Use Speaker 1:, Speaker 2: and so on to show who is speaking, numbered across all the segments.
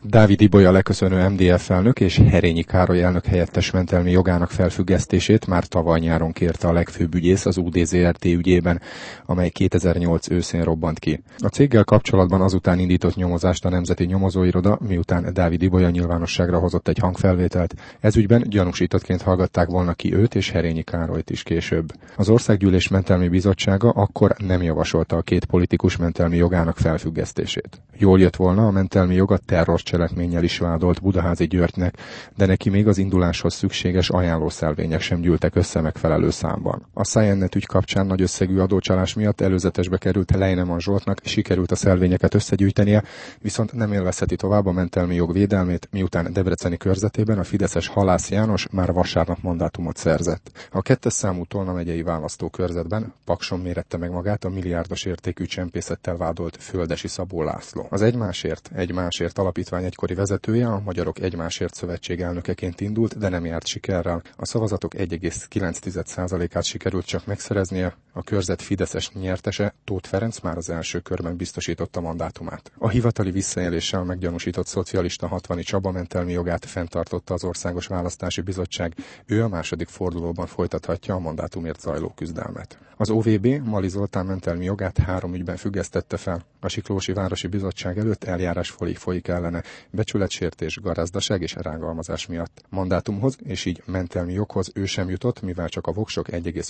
Speaker 1: Dávid Ibolya leköszönő MDF elnök és Herényi Károly elnök helyettes mentelmi jogának felfüggesztését már tavaly nyáron kérte a legfőbb ügyész az UD-ZRT ügyében, amely 2008 őszén robbant ki. A céggel kapcsolatban azután indított nyomozást a Nemzeti Nyomozóiroda, miután Dávid Ibolya nyilvánosságra hozott egy hangfelvételt. Ezügyben gyanúsítottként hallgatták volna ki őt és Herényi Károlyt is később. Az Országgyűlés Mentelmi Bizottsága akkor nem javasolta a két politikus mentelmi jogának felfüggesztését. Jól jött volna, a mentelmi joga terrorcselekménnyel is vádolt Budaházy Györgynek, de neki még az induláshoz szükséges ajánlószelvények sem gyűltek össze megfelelő számban. A Sciennet ügy kapcsán nagy összegű adócsalás miatt előzetesbe került Leinemann Zsoltnak, sikerült a szelvényeket összegyűjtenie, viszont nem élvezheti tovább a mentelmi jog védelmét, miután debreceni körzetében a fideszes Halász János már vasárnap mandátumot szerzett. A 2. számú Tolna megyei választókörzetben Pakson mérette meg magát a milliárdos értékű csempészettel vádolt Földesi Szabó László. Az Egymásért alapítvány egykori vezetője, a Magyarok Egymásért Szövetség elnökeként indult, de nem járt sikerrel. A szavazatok 1,9%-át sikerült csak megszereznie, a körzet fideszes nyertese, Tóth Ferenc már az első körben biztosította mandátumát. A hivatali visszaéléssel meggyanúsított szocialista Hatvani Csaba mentelmi jogát fenntartotta az Országos Választási Bizottság, ő a második fordulóban folytathatja a mandátumért zajló küzdelmet. Az OVB Mali Zoltán mentelmi jogát 3 ügyben függesztette fel. A Siklósi Városi Bizottság előtt eljárás folyik ellene, becsületsértés, garázdaság és rágalmazás miatt. Mandátumhoz és így mentelmi joghoz ő sem jutott, mivel csak a voksok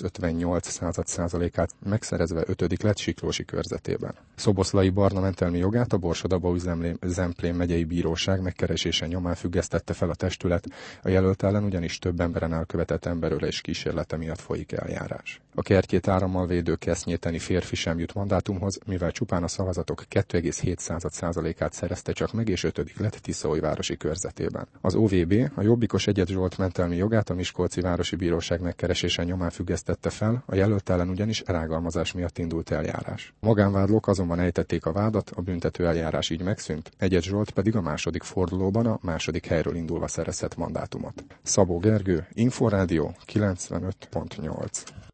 Speaker 1: 1,58%-át megszerezve 5. lett Siklósi körzetében. Szoboszlai Barna mentelmi jogát a Borsod-Abaúj-Zemplén megyei bíróság megkeresése nyomán függesztette fel a testület, a jelölt ellen ugyanis több emberen elkövetett emberölés kísérlete miatt folyik eljárás. A kertjét árammal védő kesznyéteni férfi sem jut mandátumhoz, mivel csupán a szavazatok 2,7%-át szerezte csak meg, és 5. lett Tiszaújvárosi körzetében. Az OVB a jobbikos Egyed Zsolt mentelmi jogát a Miskolci Városi Bíróság megkeresése nyomán függesztette fel, a jelölt ellen ugyanis rágalmazás miatt indult eljárás. A magánvádlók azonban ejtették a vádat, a büntető eljárás így megszűnt, Egyed Zsolt pedig a második fordulóban a második helyről indulva szerezett mandátumot. Szabó Gergő, Inforádió 95.8.